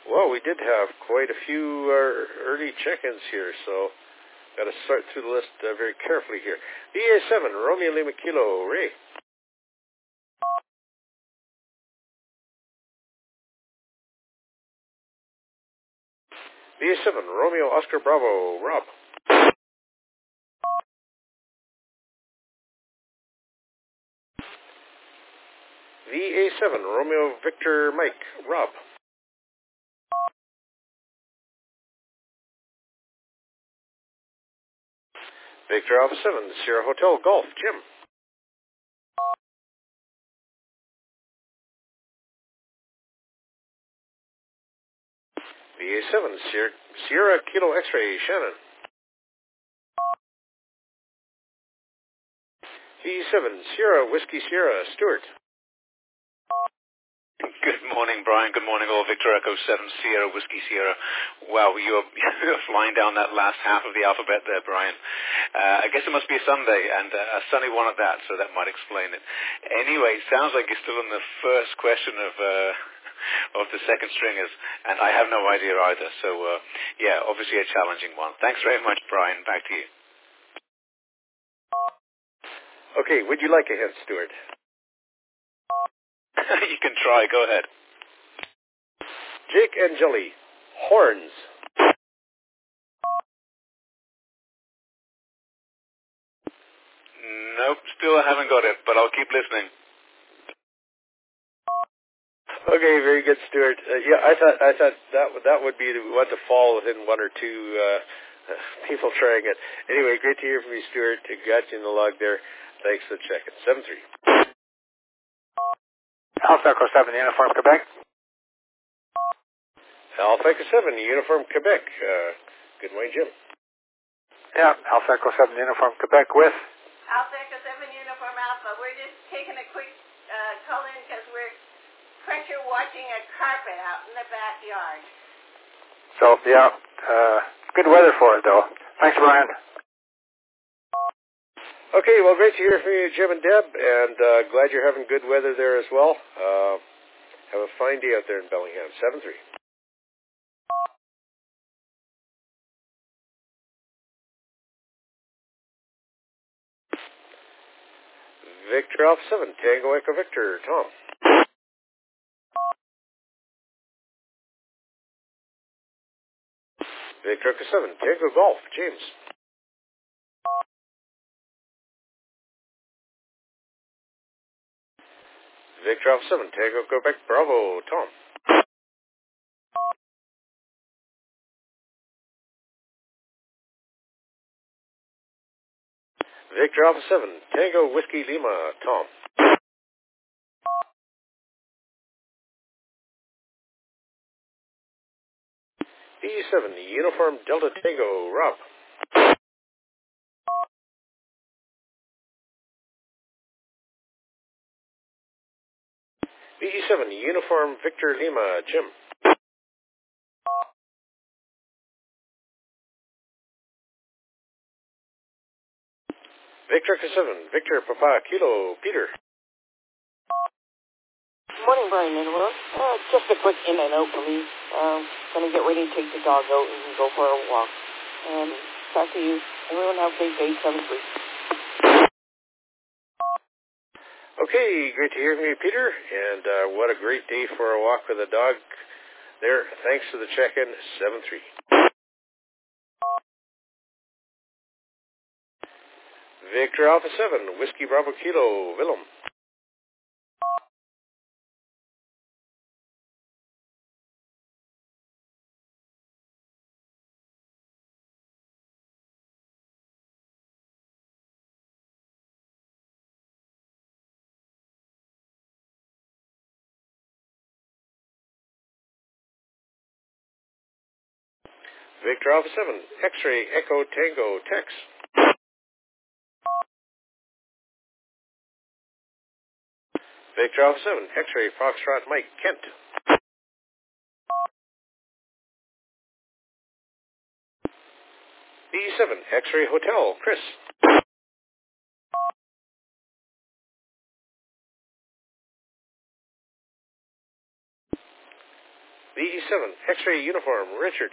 Well, we did have quite a few early check-ins here, so got to sort through the list very carefully here. VA7, Romeo Lima Kilo, Ray. VA7, Romeo Oscar Bravo, Rob. VA7, Romeo Victor Mike, Rob. Victor Alpha 7, Sierra Hotel Golf, Jim. VA7, Sierra Kilo X-Ray, Shannon. VA7, Sierra Whiskey Sierra, Stuart. Good morning, Brian. Good morning, all. Victor Echo 7, Sierra Whiskey Sierra. Wow, you're flying down that last half of the alphabet there, Brian. I guess it must be a Sunday, and a sunny one at that, so that might explain it. Anyway, sounds like you're still in the first question of the second stringers, and I have no idea either. So, yeah, obviously a challenging one. Thanks very much, Brian. Back to you. Okay, would you like a hint, Stuart? You can try. Go ahead. Jake and Jelly, horns. Nope, still haven't got it, but I'll keep listening. Okay, very good, Stuart. Yeah, I thought that would be the one to fall within one or two people trying it. Anyway, great to hear from you, Stuart. Got you in the log there. Thanks for the check-in. 7-3. Alpha Echo 7, Uniform Quebec. Alpha Echo 7, Uniform Quebec. Good morning, Jim. Yeah, Alpha Echo 7, Uniform Quebec with? Alpha Echo 7, Uniform Alpha. We're just taking a quick call in because we're pressure washing a carpet out in the backyard. So, yeah, good weather for it, though. Thanks, Brian. Okay, well, great to hear from you, Jim and Deb, and glad you're having good weather there as well. Have a fine day out there in Bellingham. 7-3. Victor Alpha 7, Tango Echo Victor, Tom. Victor Echo 7, Tango Golf, James. Victor Alpha 7, Tango Quebec, Bravo, Tom. Victor Alpha 7, Tango Whiskey Lima, Tom. E7, Uniform Delta Tango, Rob. E7, Uniform Victor Lima, Jim. Victor Echo 7, Victor Papa Kilo, Peter. Morning, Brian Manuel. Just a quick in and out for me. Going to get ready to take the dog out and go for a walk. Back to you. Everyone have a great day. 7-3. Okay, great to hear from you, Peter. And what a great day for a walk with a dog there. Thanks for the check-in. 7-3. Victor Alpha 7, Whiskey Bravo Kilo, Willem. Victor Alpha 7, X-Ray Echo Tango Tex. Victor Alpha 7, X-Ray Foxtrot Mike Kent. B7, X-Ray Hotel Chris. VE7, X-ray uniform, Richard.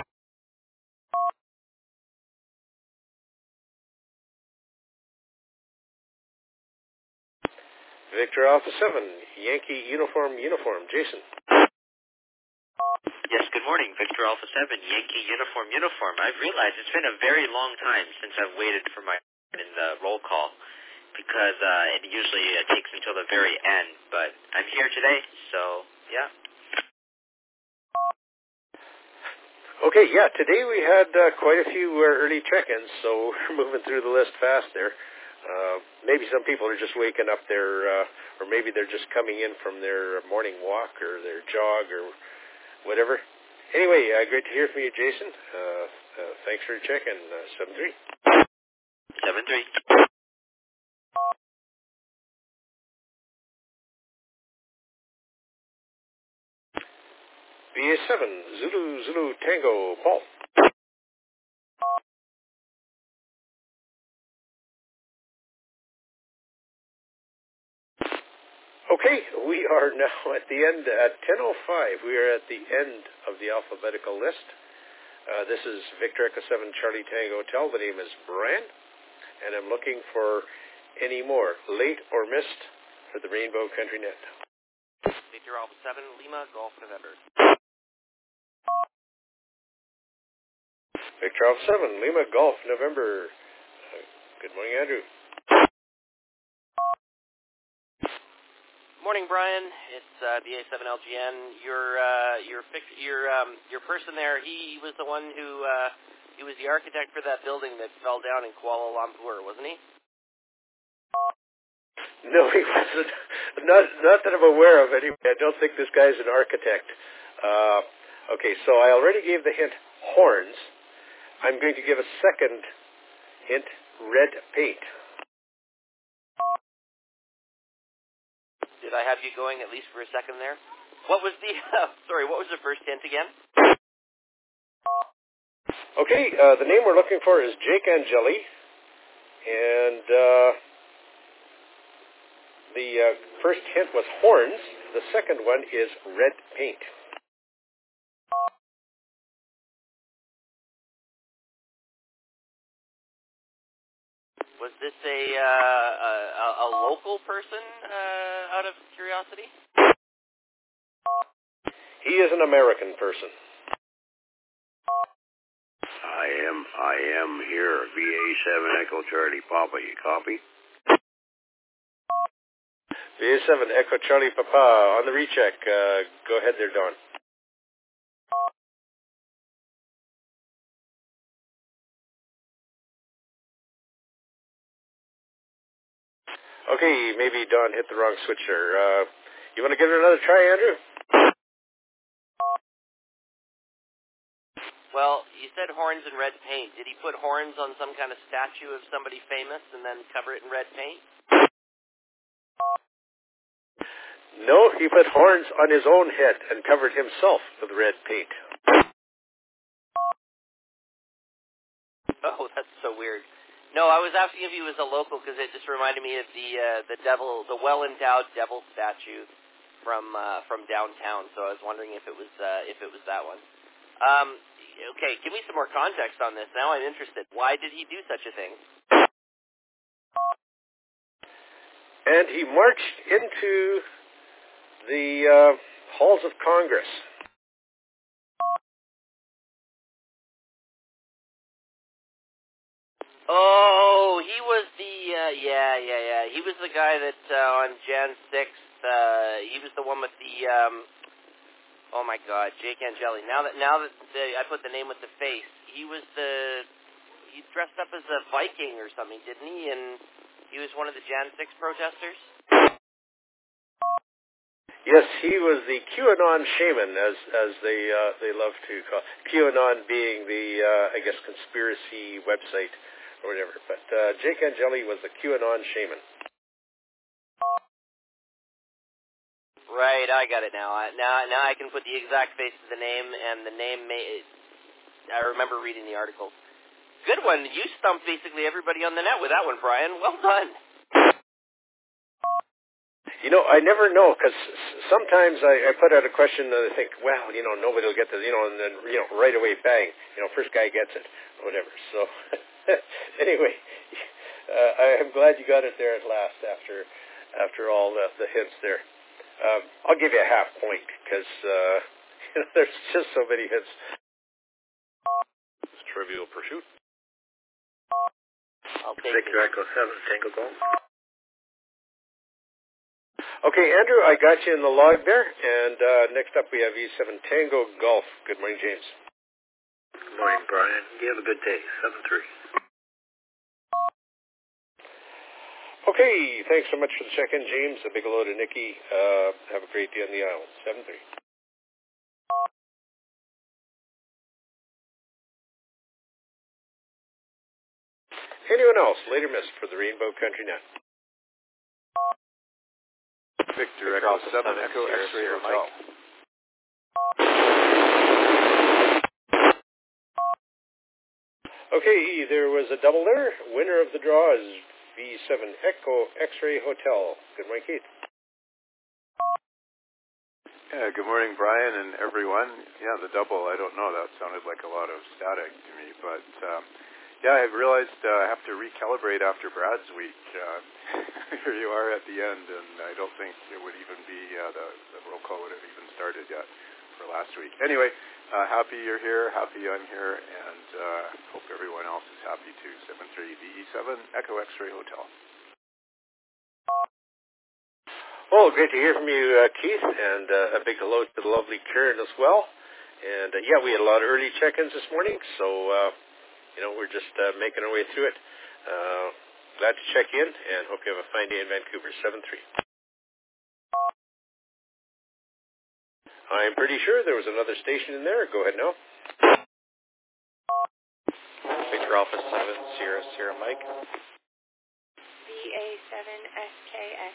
Victor Alpha 7, Yankee uniform, Jason. Yes, good morning, Victor Alpha 7, Yankee uniform. I've realized it's been a very long time since I've waited for my in the roll call because it usually takes until the very end, but I'm here today, so yeah. Okay, yeah, today we had quite a few early check-ins, so we're moving through the list fast there. Maybe some people are just waking up there, or maybe they're just coming in from their morning walk or their jog or whatever. Anyway, great to hear from you, Jason. Thanks for your check-in, 7-3. 7-3. VA7, Zulu Tango, Paul. Okay, we are now at the end, at 10:05. We are at the end of the alphabetical list. This is Victor Echo 7 Charlie Tango Hotel. The name is Brian, and I'm looking for any more late or missed for the Rainbow Country Net. Victor Alpha 7 Lima Golf November. Victor Alpha 7 Lima Golf November. Good morning, Andrew. Morning, Brian. It's BA7LGN. Your person there. He was the one who he was the architect for that building that fell down in Kuala Lumpur, wasn't he? No, he wasn't. Not that I'm aware of. Anyway, I don't think this guy's an architect. Okay, so I already gave the hint horns. I'm going to give a second hint: red paint. Did I have you going at least for a second there? What was the what was the first hint again? Okay, the name we're looking for is Jake Angeli, and the first hint was horns. The second one is red paint. Was this a local person, out of curiosity? He is an American person. I am here. VA7 Echo Charlie Papa, you copy? VA7 Echo Charlie Papa on the recheck. Go ahead there, Don. Okay, maybe Don hit the wrong switch there. You want to give it another try, Andrew? Well, you said horns and red paint. Did he put horns on some kind of statue of somebody famous and then cover it in red paint? No, he put horns on his own head and covered himself with red paint. Oh, that's so weird. No, I was asking if he was a local because it just reminded me of the devil, the well-endowed devil statue from downtown. So I was wondering if it was that one. Okay, give me some more context on this. Now I'm interested. Why did he do such a thing? And he marched into the halls of Congress. Oh, he was the yeah. He was the guy that on Jan 6th. He was the one with the oh my God, Jake Angeli. Now that I put the name with the face, he dressed up as a Viking or something, didn't he? And he was one of the Jan 6 protesters. Yes, he was the QAnon shaman, as they love to call QAnon, being the I guess conspiracy website or whatever. But Jake Angeli was the QAnon shaman. Right, I got it now. Now I can put the exact face to the name, and the name I remember reading the article. Good one. You stumped basically everybody on the net with that one, Brian. Well done. I never know, because sometimes I put out a question and I think, well, nobody will get this, and then, right away, bang, first guy gets it, or whatever. So, anyway, I'm glad you got it there at last after all the hints there. I'll give you a half point, because there's just so many hints. Trivial Pursuit. Victor Echo 7, Tango Golf. Okay, Andrew, I got you in the log there, and next up we have E7 Tango Golf. Good morning, James. Good morning, Brian. You have a good day. 7-3. Okay, thanks so much for the check-in, James. A big hello to Nikki. Have a great day on the island. 7-3. Anyone else, late or missed, for the Rainbow Country Net? Victor Echo 7, Echo X-Ray Hotel. Okay, there was a double there. Winner of the draw is V7 Echo X-Ray Hotel. Good morning, Keith. Yeah, good morning, Brian and everyone. Yeah, the double, I don't know, that sounded like a lot of static to me, but yeah, I realized I have to recalibrate after Brad's week. Here you are at the end, and I don't think it would even be, the roll call would have even started yet for last week. Anyway, happy you're here, happy I'm here, and hope everyone else is happy too. 7-3 VE7 Echo X-Ray Hotel. Well, great to hear from you, Keith, and a big hello to the lovely Karen as well. And yeah, we had a lot of early check-ins this morning, so we're just making our way through it. Glad to check in, and hope you have a fine day in Vancouver. 7-3. I'm pretty sure there was another station in there. Go ahead now. Victor Alpha 7, Sierra, Sierra Mike. VA7 SKX.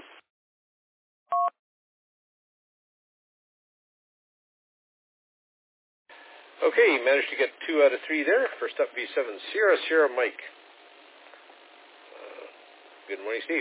Okay, managed to get 2 out of 3 there. First up, V7 Sierra, Sierra Mike. Good morning, Steve.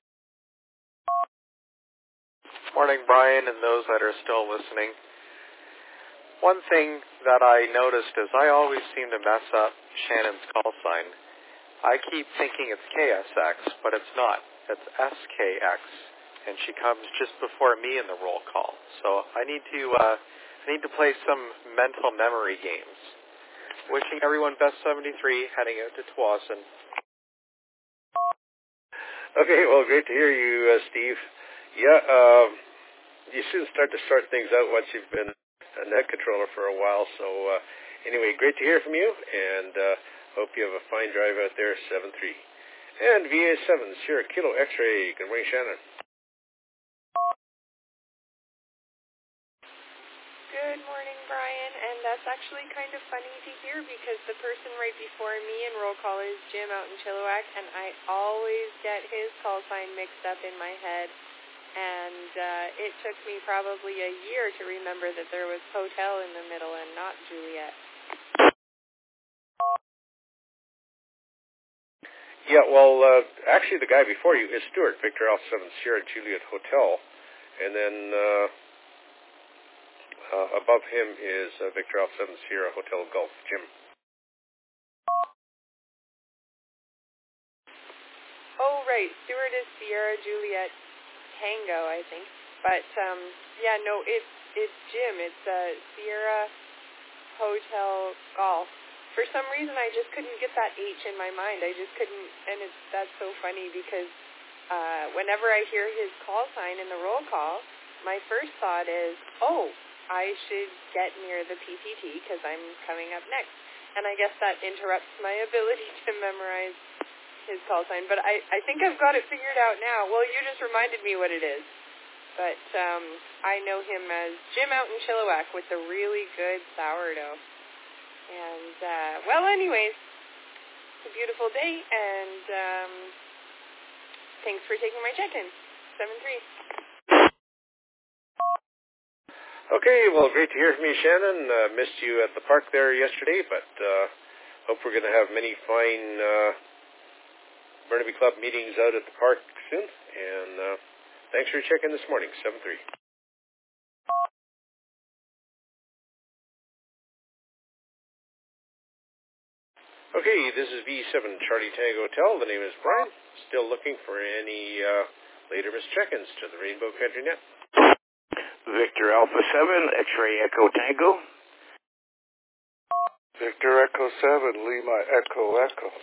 Morning, Brian, and those that are still listening. One thing that I noticed is I always seem to mess up Shannon's call sign. I keep thinking it's KSX, but it's not. It's SKX, and she comes just before me in the roll call. So I need to play some mental memory games. Wishing everyone best 73, heading out to Tsawwassen. Okay, well, great to hear you, Steve. Yeah, you soon start to sort things out once you've been a net controller for a while. So anyway, great to hear from you, and hope you have a fine drive out there, 7-3. And VA7, Sierra Kilo X-Ray. Good morning, Shannon. Good morning, Brian, and that's actually kind of funny to hear because the person right before me in roll call is Jim out in Chilliwack, and I always get his call sign mixed up in my head, and it took me probably a year to remember that there was hotel in the middle and not Juliet. Yeah, well, actually the guy before you is Stuart, Victor Alpha 7 Sierra Juliet Hotel, and then above him is Victor Alpha 7 Sierra Hotel Golf, Jim. Oh, right. Stuart is Sierra Juliet Tango, I think. But, yeah, no, it's Jim. It's Sierra Hotel Golf. For some reason, I just couldn't get that H in my mind. I just couldn't, and that's so funny because whenever I hear his call sign in the roll call, my first thought is, oh, I should get near the PTT because I'm coming up next. And I guess that interrupts my ability to memorize his call sign. But I think I've got it figured out now. Well, you just reminded me what it is. But I know him as Jim out in Chilliwack with the really good sourdough. And, well, anyways, it's a beautiful day, and thanks for taking my check-in. 7-3. Okay, well, great to hear from you, Shannon. Missed you at the park there yesterday, but hope we're going to have many fine Burnaby Club meetings out at the park soon. And Thanks for checking this morning, 7-3. Okay, this is V7 Charlie Tango Hotel. The name is Brian. Still looking for any later missed check-ins to the Rainbow Country Net. Victor Alpha 7, X-Ray Echo Tango. Victor Echo 7, Lima Echo Echo.